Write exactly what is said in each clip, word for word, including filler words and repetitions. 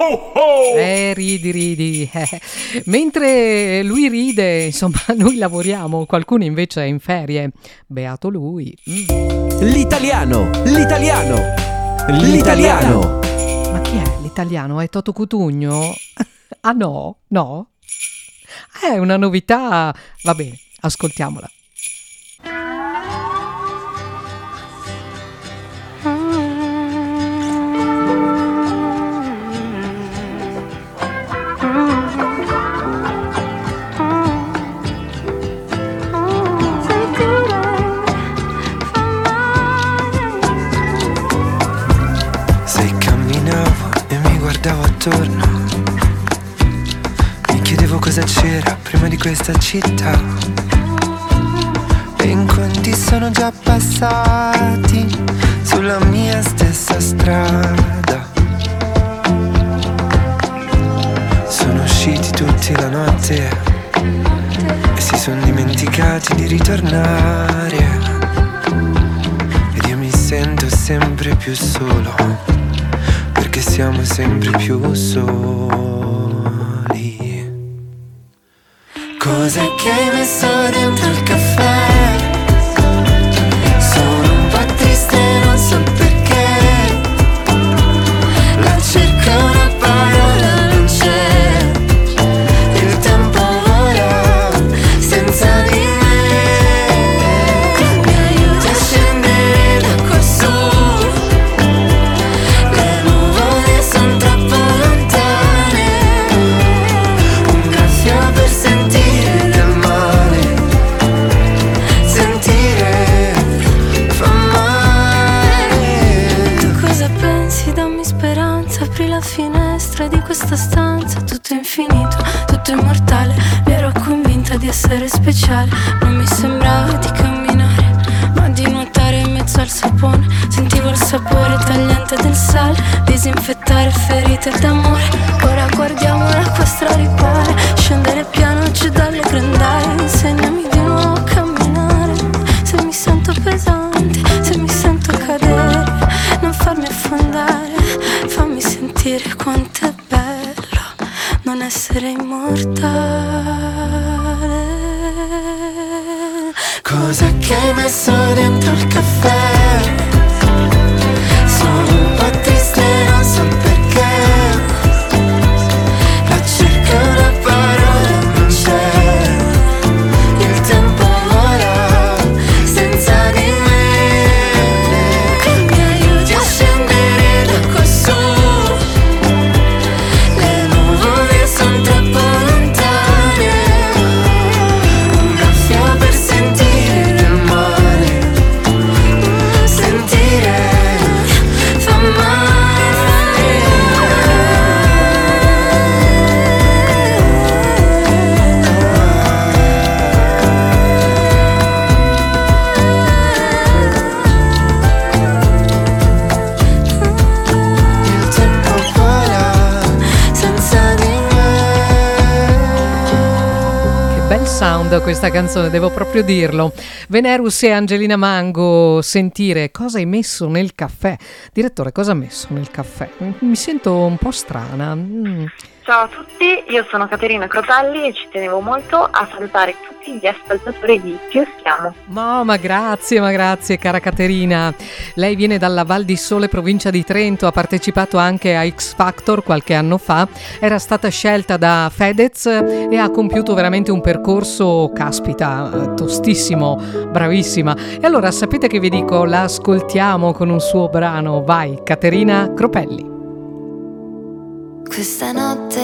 ho ho! Eh, ridi, ridi. Eh. Mentre lui ride, insomma, noi lavoriamo, qualcuno invece è in ferie. Beato lui. Mm. L'italiano, l'italiano, l'italiano. Ma chi è l'italiano? È Toto Cutugno? Ah no, no. È una novità. Va bene, ascoltiamola. Guardavo attorno, mi chiedevo cosa c'era prima di questa città, e in quanti sono già passati sulla mia stessa strada. Sono usciti tutti la notte e si sono dimenticati di ritornare, ed io mi sento sempre più solo, perché siamo sempre più soli. Cos'è che hai messo dentro il caffè? Sono un po' triste, non so perché. La cerco, una parola non c'è. Il tempo vola senza di me. Mi aiuti a scendere da qua su. Finestra di questa stanza, tutto infinito, tutto immortale. Ero convinta di essere speciale, non mi sembrava di camminare, ma di nuotare in mezzo al sapone. Sentivo il sapore tagliente del sale, disinfettare ferite d'amore. Ora guardiamo l'acqua straripare, scendere piano giù dalle grondaie. Insegnami di nuovo a camminare, se mi sento pesante, se mi sento cadere, non farmi affondare. Fammi sentire quanto è bello non essere immortale. Cos'è che hai messo dentro il caffè? Sono un po' triste, non so perché. La cerco, una parola non c'è. Il tempo vola senza di me. Mi aiuti a scendere da qua su. Sound questa canzone, devo proprio dirlo. Venerus e Angelina Mango, Sentire. Cosa hai messo nel caffè? Direttore, cosa ha messo nel caffè? Mi sento un po' strana. Mm. Ciao a tutti, io sono Caterina Cropelli e ci tenevo molto a salutare tutti gli ascoltatori di Più Siamo. No, ma grazie, ma grazie cara Caterina. Lei viene dalla Val di Sole, provincia di Trento, ha partecipato anche a X Factor qualche anno fa, era stata scelta da Fedez e ha compiuto veramente un percorso, caspita, tostissimo, bravissima. E allora sapete che vi dico, la ascoltiamo con un suo brano. Vai, Caterina Cropelli. Questa notte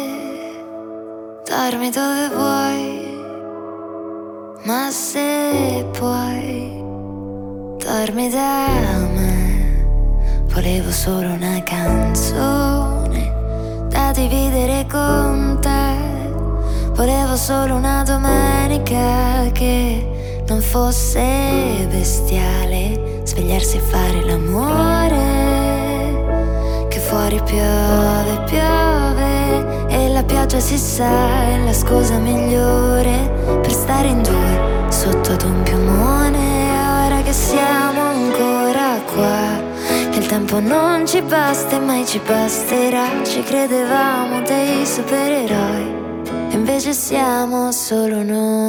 dormi dove vuoi, ma se puoi dormi da me. Volevo solo una canzone da dividere con te. Volevo solo una domenica che non fosse bestiale, svegliarsi e fare l'amore. Che fuori piove, piove e la pioggia si sa è la scusa migliore per stare in due sotto ad un piumone. Ora che siamo ancora qua, che il tempo non ci basta e mai ci basterà. Ci credevamo dei supereroi, e invece siamo solo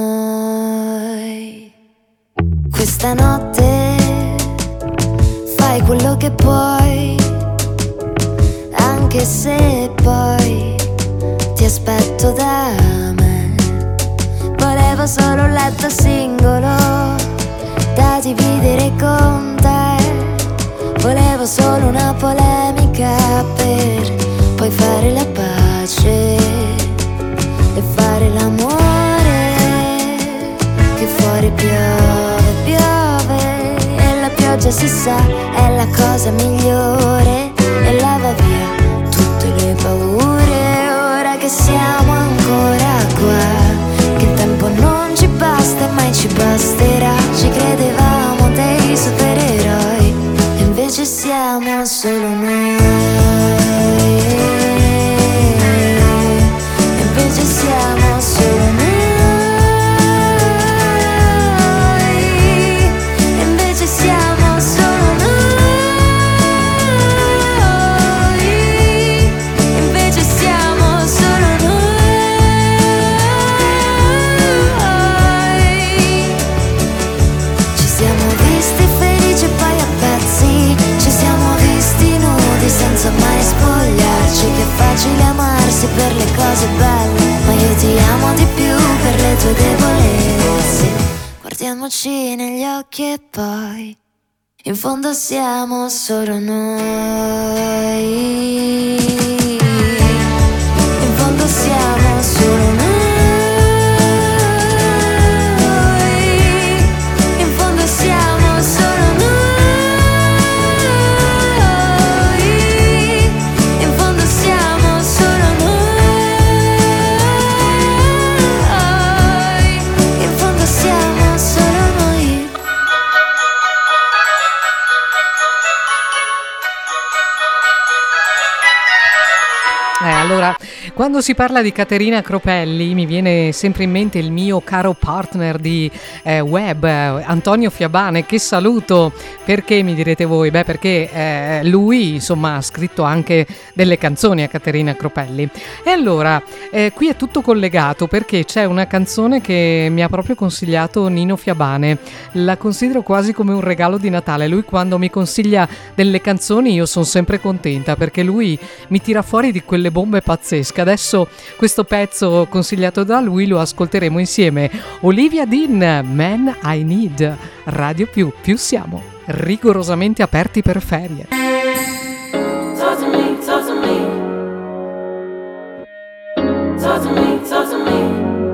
noi. Questa notte fai quello che puoi, anche se poi ti aspetto da me. Volevo solo un letto singolo da dividere con te. Volevo solo una polemica per poi fare la pace e fare l'amore. Che fuori piove, piove, e la pioggia si sa è la cosa migliore e lava via tutte le paure. Ora che siamo ancora qua, che il tempo non ci basta e mai ci basterà. Ci credevamo dei supereroi, e invece siamo solo noi. E invece siamo solo noi. E invece siamo solo noi. E invece siamo solo noi. Ci siamo visti felici e poi a pezzi. Ci siamo visti nudi senza mai spogliarci. Che facile amarsi per le cose belle, ma io ti amo di più per le tue debolezze. Guardiamoci negli occhi e poi in fondo siamo solo noi. In fondo siamo solo noi. In fondo siamo solo noi. In fondo siamo solo noi. In fondo siamo solo noi. Eh, allora, quando si parla di Caterina Cropelli mi viene sempre in mente il mio caro partner di eh, web, eh, Antonio Fiabane, che saluto. Perché, mi direte voi? Beh, perché eh, lui, insomma, ha scritto anche delle canzoni a Caterina Cropelli. E allora, eh, qui è tutto collegato, perché c'è una canzone che mi ha proprio consigliato Nino Fiabane. La considero quasi come un regalo di Natale. Lui, quando mi consiglia delle canzoni, io sono sempre contenta, perché lui mi tira fuori di quelle bombe pazzesche. Adesso questo pezzo consigliato da lui lo ascolteremo insieme. Olivia Dean, Man I Need. Radio Più, più siamo rigorosamente aperti per ferie. Talk to me, talk to me. Talk to me, talk to me.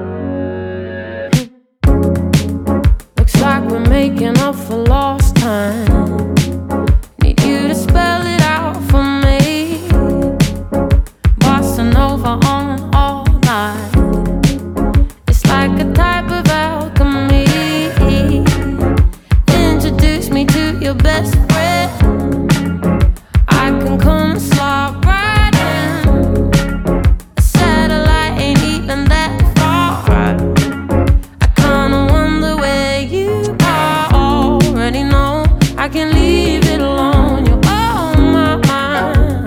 Looks like we're making up for lost time. Need you to spell it out for me. Bossa Nova on all night. It's like a type of alchemy. Introduce me to your best friend. I can come and slide right in. A satellite ain't even that far. I kinda wonder where you are. Already know I can leave it alone. You're on my mind.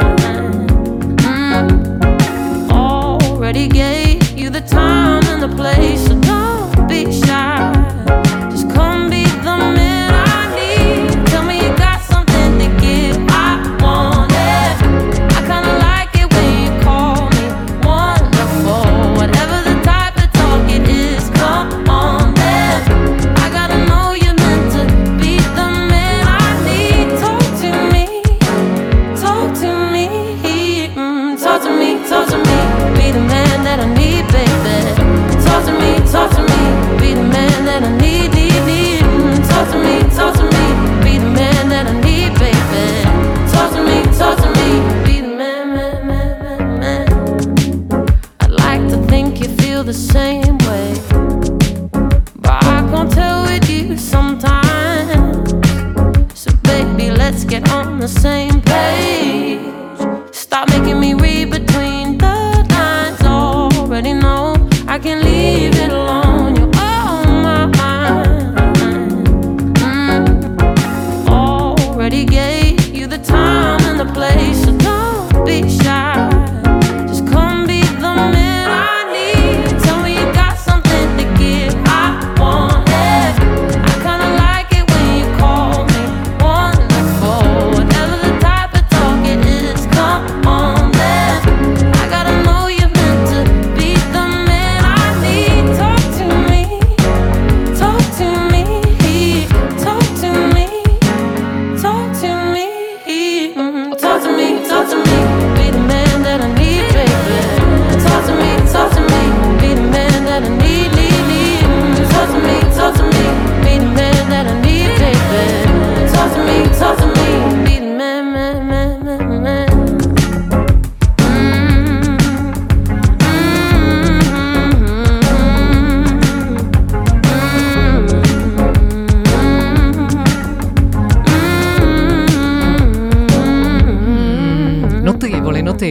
mm. Already gave you the time and the place, so don't be shy. Just come be the man I need. Tell me you got something to give. I want it. I kinda like it when you call me wonderful. Whatever the type of talk it is, come on then. I gotta know you're meant to be the man I need. Talk to me, talk to me, mm, talk to me, talk to me. Be the man that I need, baby. Talk to me, talk to me. Be the man that I need, need, need. Mm, talk to me, talk to me. Be the man that I need, baby. Talk to me, talk to me. Be the man, man, man, man, man. I'd like to think you feel the same way, but I can't tell with you sometimes. So baby, let's get on the same page. Stop making me read between the lines. Already know I can leave it alone. You're on my mind. mm. Already gave you the time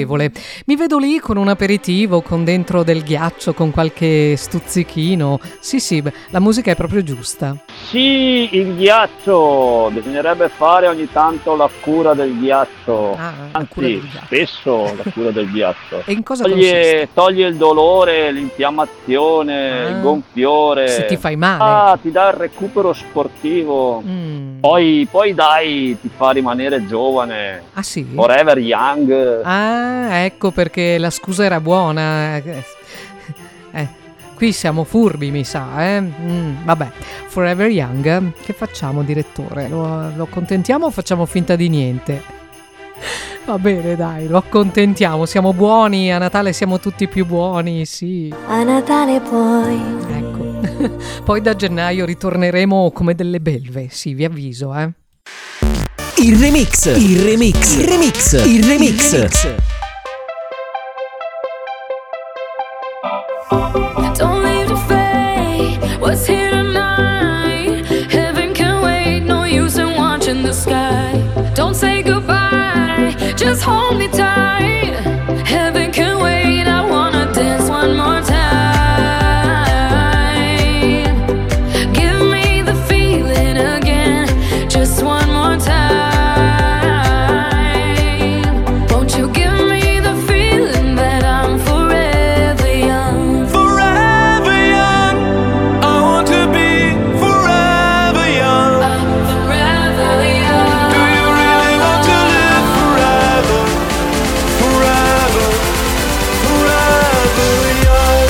piacevole. Mi vedo lì con un aperitivo, con dentro del ghiaccio, con qualche stuzzichino. Sì, sì, beh, la musica è proprio giusta. Sì, il ghiaccio, bisognerebbe fare ogni tanto la cura del ghiaccio, Ah, la anzi cura del ghiaccio. spesso la cura del ghiaccio. E in cosa Toglie, consiste? toglie il dolore, l'infiammazione, Ah, il gonfiore. se ti fai male. Ah, ti dà il recupero sportivo. Mm. Poi, poi dai, ti fa rimanere giovane, Ah sì? forever young. Ah, ecco perché la scusa era buona. Eh, qui siamo furbi, mi sa, eh? Mm, vabbè, Forever Young, che facciamo, direttore? Lo, lo accontentiamo o facciamo finta di niente? Va bene, dai, lo accontentiamo, siamo buoni, a Natale siamo tutti più buoni, sì. A Natale poi Ecco, poi da gennaio ritorneremo come delle belve, sì, vi avviso, eh. Il remix, il remix, il remix, il remix. Il remix. Don't leave the fate, what's here tonight? Heaven can wait, no use in watching the sky. Don't say goodbye, just hold me tight. Heaven can wait, I wanna dance one more time. Give me the feeling again, just one more time. Won't you give me the feeling that I'm forever young? Forever young, I want to be forever young. I'm forever young. Do you really want to live forever? Forever, forever young.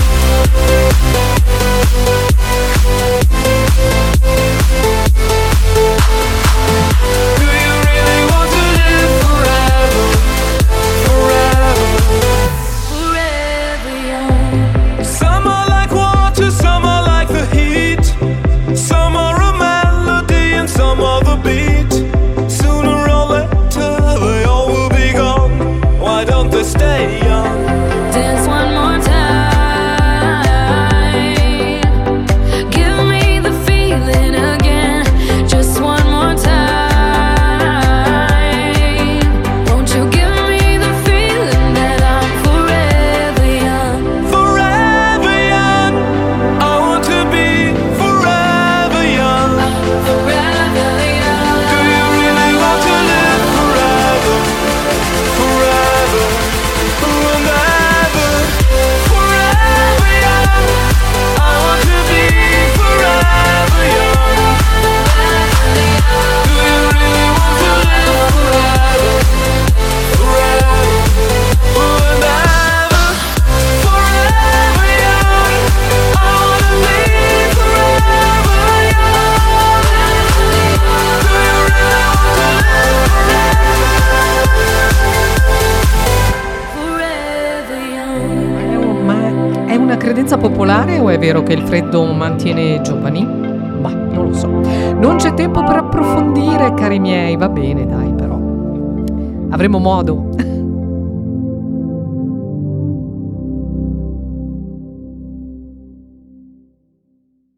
Do you really want to live forever? Forever. Forever young. Some are like water, some are like the heat. Some are a melody and some are the beat. Sooner or later they all will be gone. Why don't they stay young? Dance one more time. Give me the feeling again, just one more time. Won't you give me the feeling that I'm forever young? Forever young, I want to be forever young. Forever young. Do you really want to live forever? Forever, and ever. Forever young, I want to be forever young. Do you really want to live forever? Forever, and ever. Forever young, I want to be forever young. Do you really want to live Forever young. È un- Ma è una credenza popolare o è vero che il freddo mantiene giovani? Bah, non lo so. Non c'è tempo per approfondire, cari miei, va bene, dai, però. Avremo modo